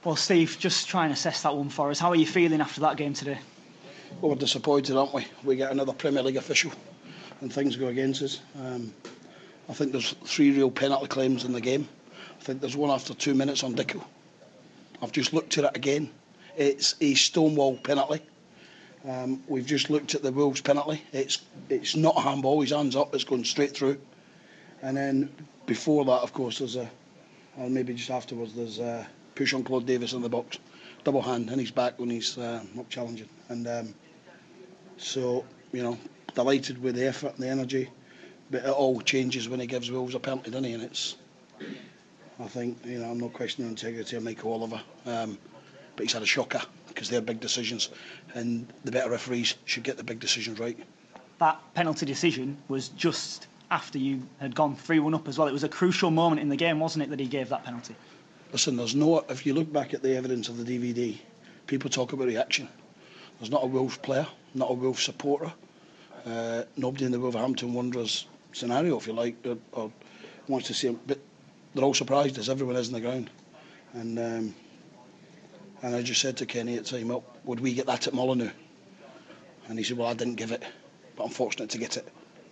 Well, Steve, just try and assess that one for us. How are you feeling after that game today? Well, we're disappointed, aren't we? We get another Premier League official and things go against us. I think there's 3 real penalty claims in the game. I think there's one after 2 minutes on Dicko. I've just looked at it again. It's a stonewall penalty. We've just looked at the Wolves penalty. It's not a handball. His hand's up. It's going straight through. And then before that, of course, and maybe just afterwards, there's a push on Claude Davis in the box. Double hand in his back when he's not challenging. And so, delighted with the effort and the energy. But it all changes when he gives Wolves a penalty, doesn't he? And I think, I'm not questioning the integrity of Michael Oliver. But he's had a shocker because they're big decisions. And the better referees should get the big decisions right. That penalty decision was just after you had gone 3-1 up as well. It was a crucial moment in the game, wasn't it, that he gave that penalty? Listen, if you look back at the evidence of the DVD, people talk about reaction. There's not a Wolves player, not a Wolves supporter, nobody in the Wolverhampton Wanderers scenario, if you like, or wants to see him. But they're all surprised, as everyone is in the ground. And I just said to Kenny at time up, would we get that at Molineux? And he said, well, I didn't give it, but I'm fortunate to get it.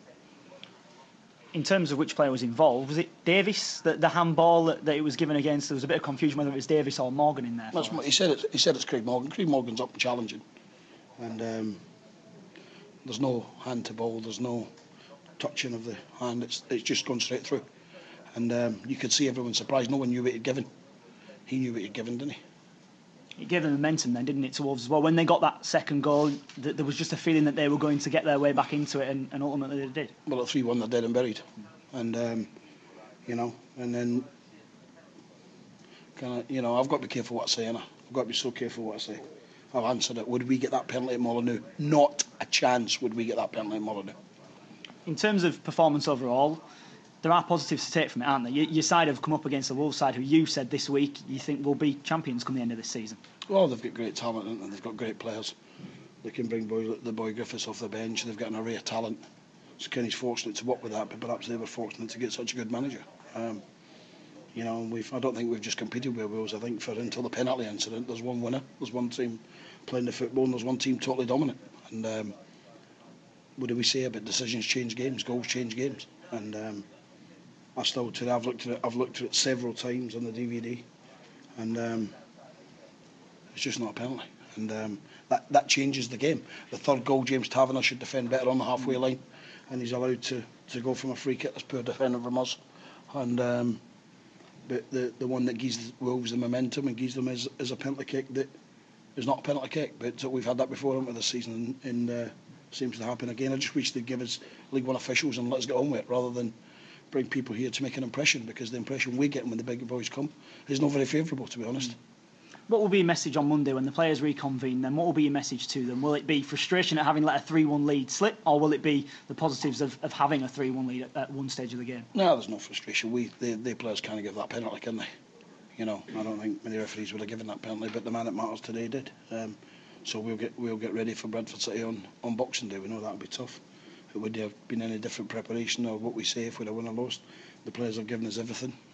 In terms of which player was involved, was it Davis, the handball that it was given against? There was a bit of confusion whether it was Davis or Morgan in there. He said it's Craig Morgan. Craig Morgan's up and challenging. And there's no hand to ball, there's no touching of the hand, it's just gone straight through. And you could see everyone surprised. No one knew what he'd given. He knew what he'd given, didn't he? It gave them momentum then, didn't it, to Wolves as well? When they got that second goal, there was just a feeling that they were going to get their way back into it, and ultimately they did. Well, at 3-1, they're dead and buried. And, and then, I've got to be careful what I say, and I've got to be so careful what I say. I've answered it. Would we get that penalty at Molineux? Not a chance would we get that penalty at Molineux. In terms of performance overall, there are positives to take from it, aren't there? Your side have come up against the Wolves side, who you said this week you think will be champions come the end of this season. Well, they've got great talent and they've got great players. They can bring the boy Griffiths off the bench. They've got an array of talent. So Kenny's fortunate to work with that, but perhaps they were fortunate to get such a good manager. I don't think we've just competed with Wolves. I think until the penalty incident, there's one winner, there's one team playing the football, and there's one team totally dominant. And what do we say about decisions change games, goals change games? And I still today I've looked at it several times on the DVD, and it's just not a penalty. And that changes the game. The third goal, James Taverner should defend better on the halfway line, and he's allowed to go from a free kick. That's poor defending from us. And but the one that gives Wolves the momentum and gives them is a penalty kick that is not a penalty kick. But we've had that before haven't we, this season, and seems to happen again. I just wish they'd give us League One officials and let us get on with it, rather than bring people here to make an impression, because the impression we get when the big boys come is not very favourable, to be honest. What will be your message on Monday when the players reconvene then? What will be your message to them? Will it be frustration at having let a 3-1 lead slip, or will it be the positives of having a 3-1 lead at one stage of the game? No, there's no frustration. The players can't give that penalty, can they? I don't think many referees would have given that penalty, but the man that matters today did. So we'll get ready for Bradford City on Boxing Day. We know that'll be tough. It would have been any different preparation or what we say if we'd have won or lost. The players have given us everything.